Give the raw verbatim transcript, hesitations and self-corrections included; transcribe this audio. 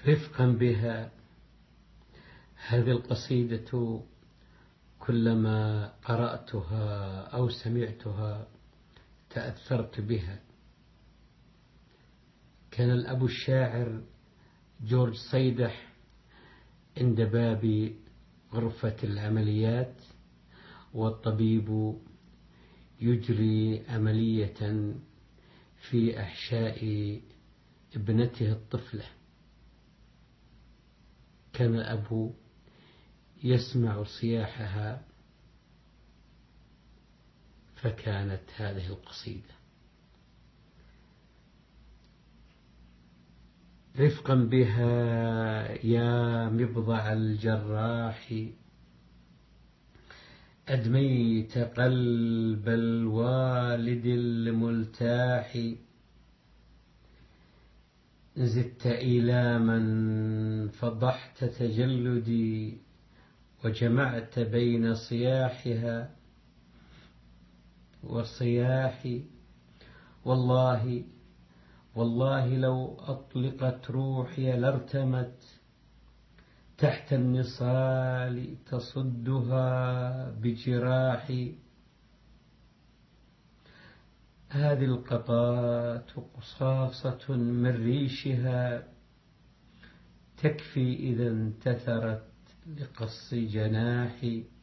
رفقا بها. هذه القصيدة كلما قرأتها أو سمعتها تأثرت بها. كان الأب الشاعر جورج صيدح عند باب غرفة العمليات، والطبيب يجري عملية في أحشاء ابنته الطفلة. كان الأب يسمع صياحها، فكانت هذه القصيدة: رفقا بها يا مبضع الجراح، أدميت قلب الوالد الملتاح، زدت إيلاما فضحت تجلدي، وجمعت بين صياحها وصياحي. والله والله لو أطلقت روحي لارتمت تحت النصال تصدها بجراحي. هذه القطات قصاصة من ريشها، تكفي إذا انتثرت لقص جناحي.